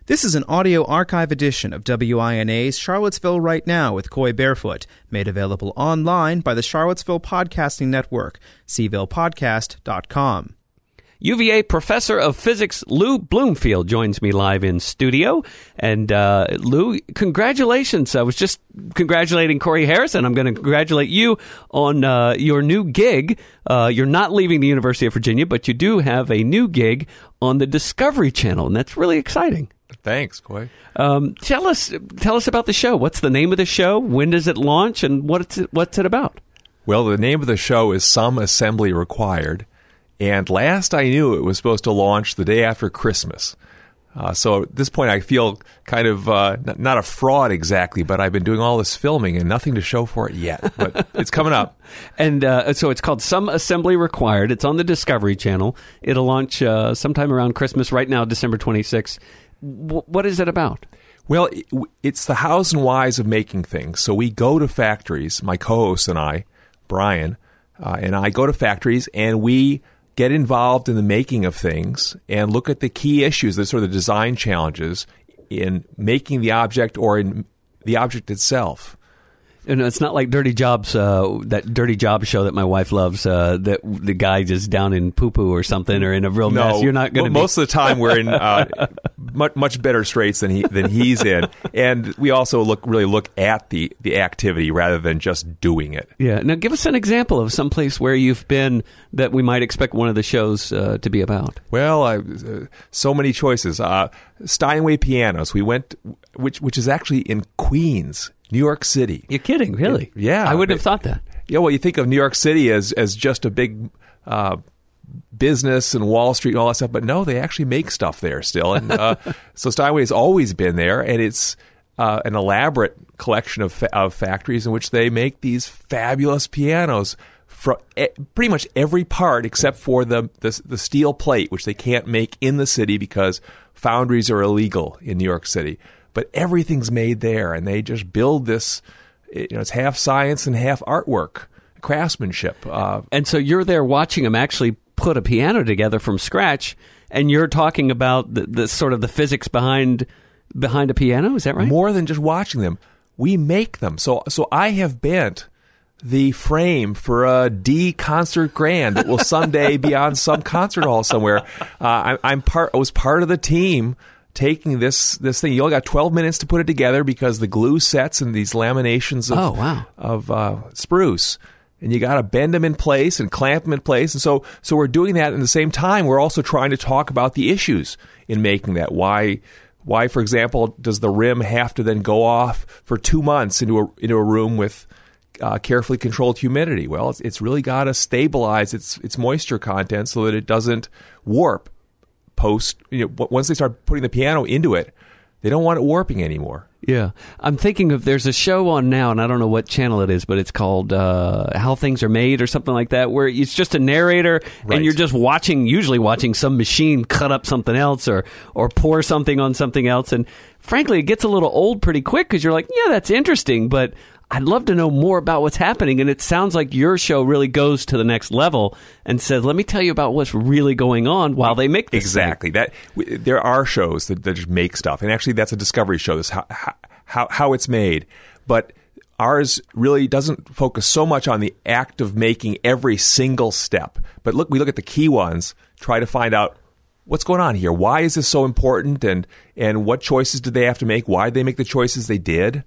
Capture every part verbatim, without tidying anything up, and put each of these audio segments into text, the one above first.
This is an audio archive edition of W I N A's Charlottesville Right Now with Coy Barefoot, made available online by the Charlottesville Podcasting Network, c ville podcast dot com. U V A Professor of Physics Lou Bloomfield joins me live in studio. And uh, Lou, congratulations. I was just congratulating Corey Harrison. I'm going to congratulate you on uh, your new gig. Uh, you're not leaving the University of Virginia, but you do have a new gig on the Discovery Channel, and that's really exciting. Thanks, Coy. Um, tell us, tell us about the show. What's the name of the show? When does it launch? And what's it, what's it about? Well, the name of the show is Some Assembly Required. And last I knew, it was supposed to launch the day after Christmas. Uh, so at this point, I feel kind of uh, n- not a fraud exactly, but I've been doing all this filming and nothing to show for it yet. But it's coming up. And uh, so it's called Some Assembly Required. It's on the Discovery Channel. It'll launch uh, sometime around Christmas, right now, December twenty-sixth. W- what is it about? Well, it, it's the hows and whys of making things. So we go to factories, my co-host and I, Brian, uh, and I go to factories, and we get involved in the making of things and look at the key issues, the sort of design challenges in making the object or in the object itself. And it's not like Dirty Jobs, uh, that Dirty Jobs show that my wife loves, uh, that the guy just down in poo-poo or something or in a real no, mess. You're not going to be. Most of the time we're in uh, much, much better straits than he than he's in. And we also look really look at the, the activity rather than just doing it. Yeah. Now, give us an example of some place where you've been that we might expect one of the shows uh, to be about. Well, I, uh, so many choices. Uh, Steinway Pianos. We went, which which is actually in Queens, New York City. You're kidding, really? Yeah. I wouldn't have thought that. Yeah, well, you think of New York City as, as just a big uh, business and Wall Street and all that stuff, but no, they actually make stuff there still. And uh, so Steinway's always been there, and it's uh, an elaborate collection of, fa- of factories in which they make these fabulous pianos for e- pretty much every part except for the, the the steel plate, which they can't make in the city because foundries are illegal in New York City. But everything's made there, and they just build this. You know, it's half science and half artwork, craftsmanship. Uh, and so you're there watching them actually put a piano together from scratch, and you're talking about the, the sort of the physics behind behind a piano. Is that right? More than just watching them, we make them. So, so I have bent the frame for a D concert grand that will someday be on some concert hall somewhere. Uh, I, I'm part. I was part of the team taking this this thing. You only got twelve minutes to put it together because the glue sets and these laminations of, oh, wow. of uh, spruce. And you got to bend them in place and clamp them in place. And so so we're doing that. And at the same time, we're also trying to talk about the issues in making that. Why, why, for example, does the rim have to then go off for two months into a, into a room with uh, carefully controlled humidity? Well, it's, it's really got to stabilize its its moisture content so that it doesn't warp. Post, you know, once they start putting the piano into it, they don't want it warping anymore. Yeah. I'm thinking of, there's a show on now, and I don't know what channel it is, but it's called uh, How Things Are Made or something like that, where it's just a narrator, right. And you're just watching, usually watching some machine cut up something else or, or pour something on something else. And frankly, it gets a little old pretty quick because you're like, yeah, that's interesting, but I'd love to know more about what's happening. And it sounds like your show really goes to the next level and says, let me tell you about what's really going on while they make this Exactly. thing. That there are shows that, that just make stuff. And actually, that's a Discovery show, this how, how, how it's made. But ours really doesn't focus so much on the act of making every single step. But look, we look at the key ones, try to find out what's going on here. Why is this so important? And, and what choices did they have to make? Why did they make the choices they did?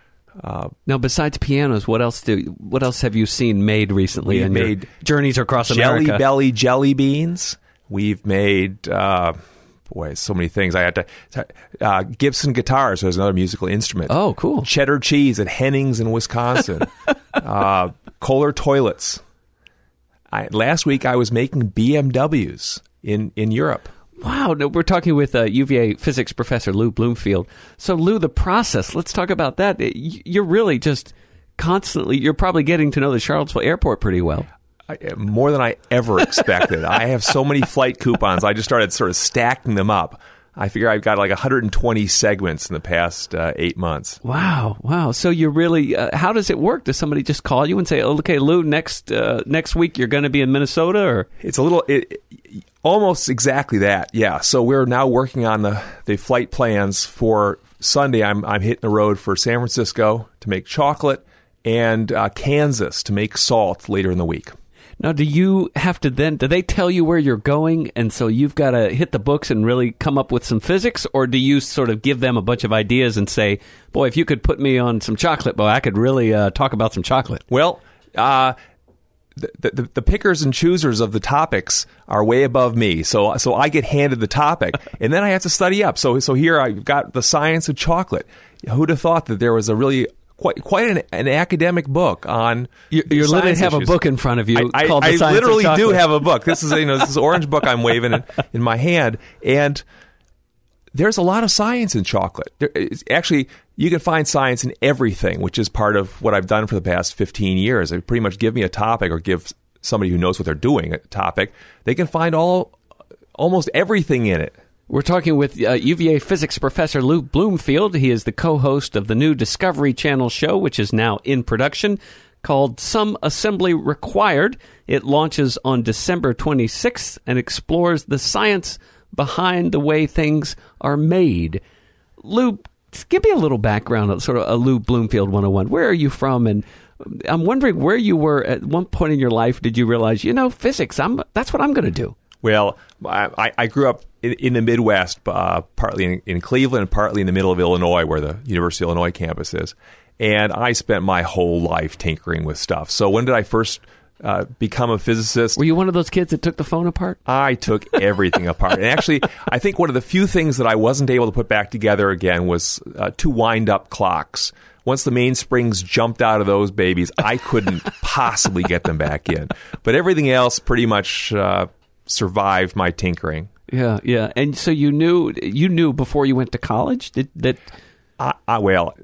Uh, now, besides pianos, what else do what else have you seen made recently? We've in made your journeys across Jelly America. Belly jelly beans. We've made uh, boy, so many things. I had to uh, Gibson guitars. So there's another musical instrument. Oh, cool! Cheddar cheese at Hennings in Wisconsin. uh, Kohler toilets. I, last week I was making B M Ws in in Europe. Wow. No, we're talking with uh, U V A physics professor Lou Bloomfield. So, Lou, the process, let's talk about that. You're really just constantly, you're probably getting to know the Charlottesville airport pretty well. I, more than I ever expected. I have so many flight coupons. I just started sort of stacking them up. I figure I've got like one hundred twenty segments in the past uh, eight months. Wow, wow. So you really, uh, how does it work? Does somebody just call you and say, oh, okay, Lou, next uh, next week you're going to be in Minnesota? Or It's a little, it, it, almost exactly that, yeah. So we're now working on the, the flight plans for Sunday. I'm, I'm hitting the road for San Francisco to make chocolate and uh, Kansas to make salt later in the week. Now, do you have to then, do they tell you where you're going, and so you've got to hit the books and really come up with some physics, or do you sort of give them a bunch of ideas and say, boy, if you could put me on some chocolate, boy, I could really uh, talk about some chocolate? Well, uh, the, the, the pickers and choosers of the topics are way above me, so so I get handed the topic, and then I have to study up. So, so here I've got the science of chocolate. Who'd have thought that there was a really... Quite, quite an, an academic book on. You, you literally have issues. a book in front of you I, called I, The Science I literally of do Chocolate. have a book. This is you know this is orange book I'm waving in, in my hand, and there's a lot of science in chocolate. There, it's, actually, you can find science in everything, which is part of what I've done for the past fifteen years. I pretty much give me a topic, or give somebody who knows what they're doing a topic. They can find all almost everything in it. We're talking with uh, U V A physics professor Lou Bloomfield. He is the co-host of the new Discovery Channel show, which is now in production, called Some Assembly Required. It launches on December twenty-sixth and explores the science behind the way things are made. Lou, give me a little background, sort of a Lou Bloomfield one oh one. Where are you from? And I'm wondering where you were at one point in your life. Did you realize, you know, physics, I'm, that's what I'm going to do? Well, I, I grew up in, in the Midwest, uh, partly in, in Cleveland and partly in the middle of Illinois, where the University of Illinois campus is. And I spent my whole life tinkering with stuff. So when did I first uh, become a physicist? Were you one of those kids that took the phone apart? I took everything apart. And actually, I think one of the few things that I wasn't able to put back together again was uh, two wind-up clocks. Once the mainsprings jumped out of those babies, I couldn't possibly get them back in. But everything else pretty much... Uh, survived my tinkering. Yeah, yeah. And so you knew you knew before you went to college that that I, I, well,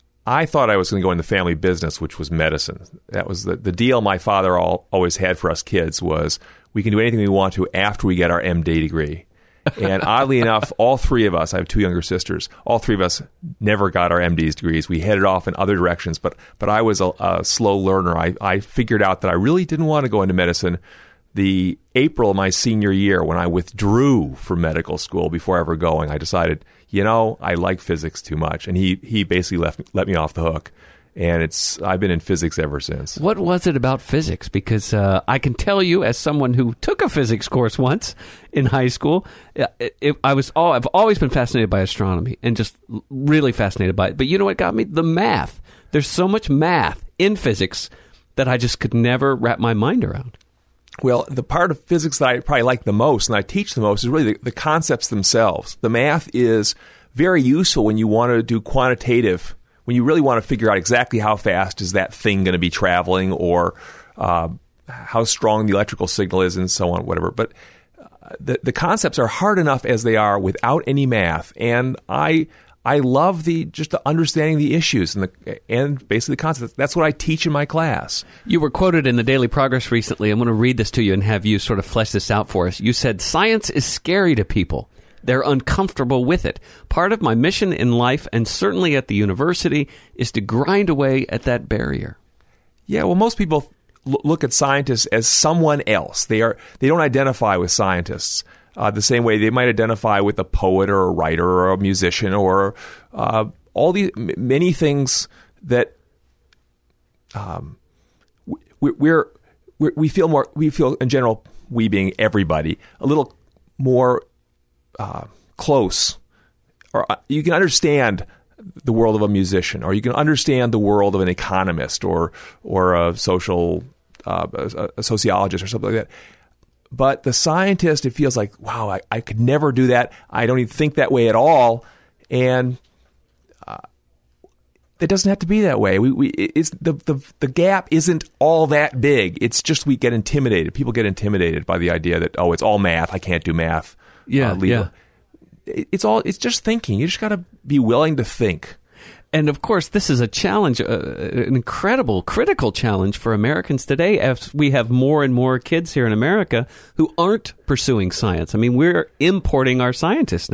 I thought I was going to go in the family business, which was medicine. That was the, the deal my father all, always had for us kids was we can do anything we want to after we get our M D degree. And oddly enough, all three of us, I have two younger sisters, all three of us never got our M D's degrees. We headed off in other directions, but but I was a, a slow learner. I, I figured out that I really didn't want to go into medicine. The April of my senior year, when I withdrew from medical school before ever going, I decided, you know, I like physics too much, and he he basically left let me off the hook, and it's I've been in physics ever since. What was it about physics? Because uh, I can tell you, as someone who took a physics course once in high school, it, it, I was all, I've always been fascinated by astronomy and just really fascinated by it. But you know what got me? The math. There's so much math in physics that I just could never wrap my mind around. Well, the part of physics that I probably like the most and I teach the most is really the, the concepts themselves. The math is very useful when you want to do quantitative, when you really want to figure out exactly how fast is that thing going to be traveling or uh, how strong the electrical signal is and so on, whatever. But uh, the, the concepts are hard enough as they are without any math. And I... I love the just the understanding the issues and the and basically the concepts. That's what I teach in my class. You were quoted in the Daily Progress recently. I'm going to read this to you and have you sort of flesh this out for us. You said, "Science is scary to people. They're uncomfortable with it. Part of my mission in life, and certainly at the university, is to grind away at that barrier." Yeah, well, most people l- look at scientists as someone else. They are they don't identify with scientists. Uh, the same way they might identify with a poet or a writer or a musician or uh, all these m- many things that um, we, we're, we're we feel more we feel in general, we being everybody, a little more uh, close, or uh, you can understand the world of a musician, or you can understand the world of an economist or or a social uh, a, a sociologist or something like that. But the scientist, it feels like, wow, I, I could never do that. I don't even think that way at all. And uh, it doesn't have to be that way. We, we it's the, the the gap isn't all that big. It's just we get intimidated. People get intimidated by the idea that, oh, it's all math. I can't do math. Yeah, uh, yeah. It, it's all. It's just thinking. You just got to be willing to think. And, of course, this is a challenge, uh, an incredible, critical challenge for Americans today as we have more and more kids here in America who aren't pursuing science. I mean, we're importing our scientists now.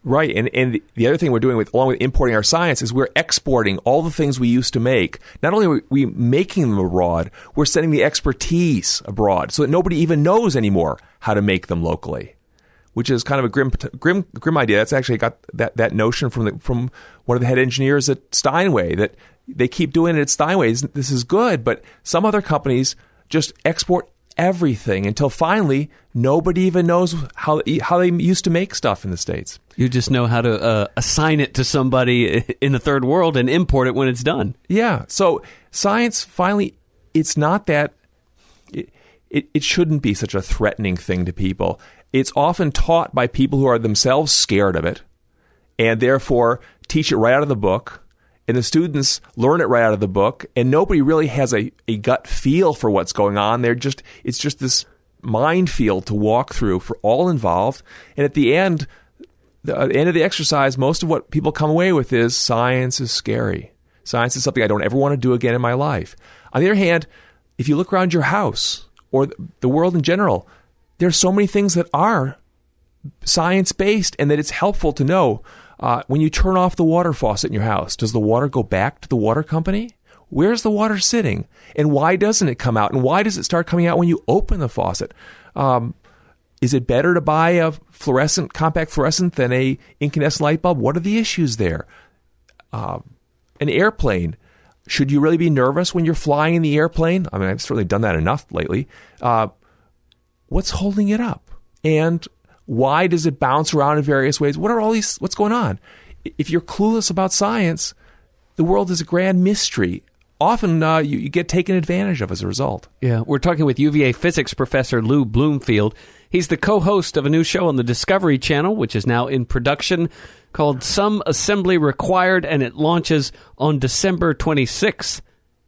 Right, and and the other thing we're doing with along with importing our science is we're exporting all the things we used to make. Not only are we making them abroad, we're sending the expertise abroad so that nobody even knows anymore how to make them locally, which is kind of a grim grim grim idea. That's actually got that, that notion from the, from one of the head engineers at Steinway, that they keep doing it at Steinway. This is good, but some other companies just export everything until finally nobody even knows how how they used to make stuff in the States. You just know how to uh, assign it to somebody in the third world and import it when it's done. Yeah. So science, finally, it's not that, it, it, it shouldn't be such a threatening thing to people. It's often taught by people who are themselves scared of it and therefore teach it right out of the book. And the students learn it right out of the book, and nobody really has a, a gut feel for what's going on. They're just it's just this minefield to walk through for all involved. And at the end, the, at the end of the exercise, most of what people come away with is science is scary. Science is something I don't ever want to do again in my life. On the other hand, if you look around your house or the world in general, there's so many things that are science-based and that it's helpful to know. Uh, when you turn off the water faucet in your house, does the water go back to the water company? Where's the water sitting? And why doesn't it come out? And why does it start coming out when you open the faucet? Um, is it better to buy a fluorescent, compact fluorescent than a incandescent light bulb? What are the issues there? Uh, an airplane. Should you really be nervous when you're flying in the airplane? I mean, I've certainly done that enough lately. Uh, what's holding it up? And why does it bounce around in various ways? What are all these? What's going on? If you're clueless about science, the world is a grand mystery. Often uh, you, you get taken advantage of as a result. Yeah, we're talking with U V A physics professor Lou Bloomfield. He's the co-host of a new show on the Discovery Channel, which is now in production, called Some Assembly Required, and it launches on December twenty-sixth.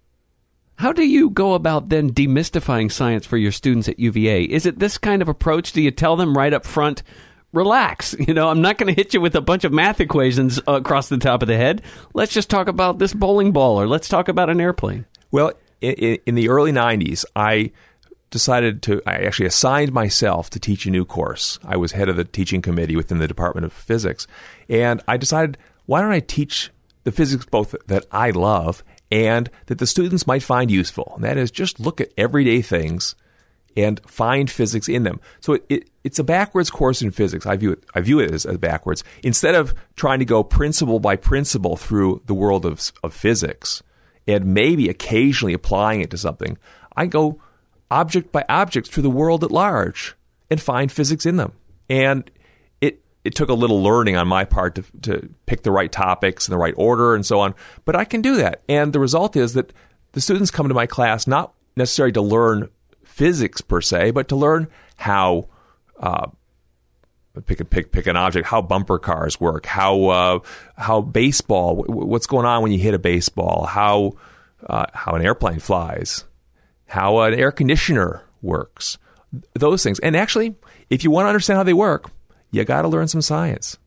How do you go about then demystifying science for your students at U V A? Is it this kind of approach? Do you tell them right up front, relax, you know, I'm not going to hit you with a bunch of math equations across the top of the head. Let's just talk about this bowling ball, or let's talk about an airplane. Well, in, in the early nineties, I decided to, I actually assigned myself to teach a new course. I was head of the teaching committee within the Department of Physics. And I decided, why don't I teach the physics both that I love and that the students might find useful? And that is, just look at everyday things and find physics in them. So it, it, it's a backwards course in physics. I view it, I view it as, as backwards. Instead of trying to go principle by principle through the world of, of physics and maybe occasionally applying it to something, I go object by object through the world at large and find physics in them. And it it took a little learning on my part to, to pick the right topics in the right order and so on. But I can do that. And the result is that the students come to my class not necessarily to learn physics per se, but to learn how uh, pick a pick pick an object, how bumper cars work, how uh, how baseball, what's going on when you hit a baseball, how uh, how an airplane flies, how an air conditioner works, those things. And actually, if you want to understand how they work, you got to learn some science.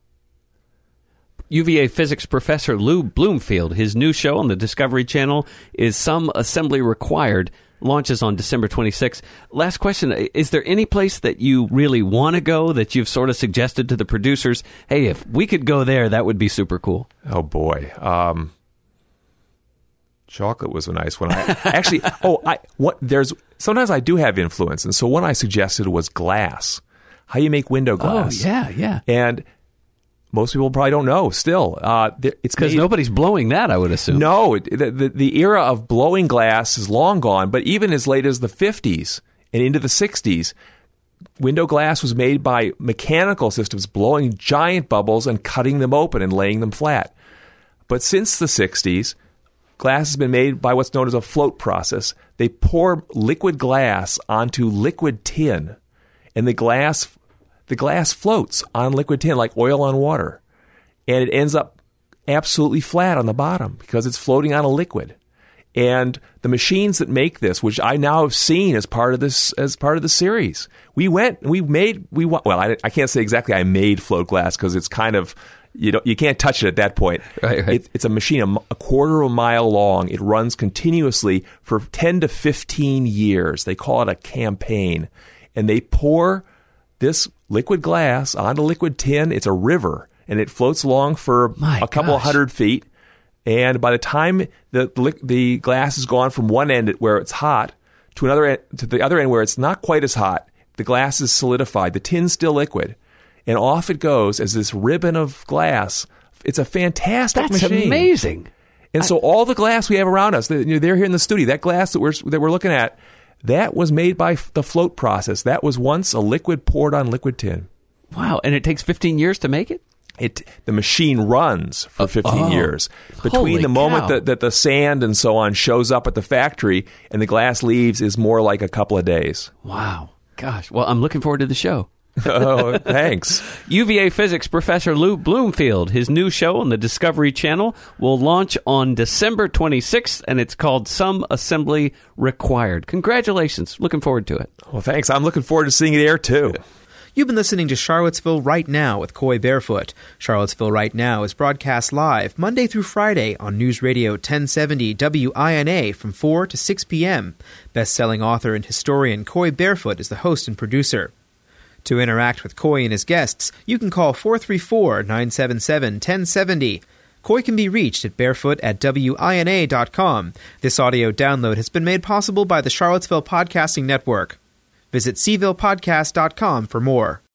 U V A physics professor Lou Bloomfield, his new show on the Discovery Channel is Some Assembly Required, launches on December twenty-sixth. Last question, is there any place that you really want to go that you've sort of suggested to the producers, hey, if we could go there, that would be super cool? Oh, boy. Um, chocolate was a nice one. I, actually, oh, I what there's sometimes I do have influence, and so one I suggested was glass. How you make window glass. Oh, yeah, yeah. And most people probably don't know still. Uh, it's because nobody's blowing that, I would assume. No, the, the, the era of blowing glass is long gone, but even as late as the fifties and into the sixties, window glass was made by mechanical systems blowing giant bubbles and cutting them open and laying them flat. But since the sixties, glass has been made by what's known as a float process. They pour liquid glass onto liquid tin, and the glass The glass floats on liquid tin like oil on water, and it ends up absolutely flat on the bottom because it's floating on a liquid. And the machines that make this, which I now have seen as part of this as part of the series, we went, we made, we well, I, I can't say exactly I made float glass because it's kind of, you know, you can't touch it at that point. Right, right. It, it's a machine a, a quarter of a mile long. It runs continuously for ten to fifteen years. They call it a campaign, and they pour this liquid glass onto liquid tin. It's a river, and it floats along for My a couple gosh. hundred feet. And by the time the li- the glass has gone from one end where it's hot to another end, to the other end where it's not quite as hot, the glass is solidified. The tin's still liquid, and off it goes as this ribbon of glass. It's a fantastic That's machine. amazing. And so all the glass we have around us, they're here in the studio. That glass that we're that we're looking at, that was made by f- the float process. That was once a liquid poured on liquid tin. Wow. And it takes fifteen years to make it? It the machine runs for fifteen oh. years between Holy the moment cow. that, that the sand and so on shows up at the factory and the glass leaves is more like a couple of days. Wow. Gosh. Well, I'm looking forward to the show. Oh, thanks. U V A physics professor Lou Bloomfield. His new show on the Discovery Channel will launch on December twenty-sixth, and it's called Some Assembly Required. Congratulations. Looking forward to it. Well, thanks. I'm looking forward to seeing it air, too. You've been listening to Charlottesville Right Now with Coy Barefoot. Charlottesville Right Now is broadcast live Monday through Friday on News Radio ten seventy W I N A from four to six p.m. Best-selling author and historian Coy Barefoot is the host and producer. To interact with Coy and his guests, you can call four three four, nine seven seven, one zero seven zero. Coy can be reached at barefoot at W I N A dot com. This audio download has been made possible by the Charlottesville Podcasting Network. Visit C ville podcast dot com for more.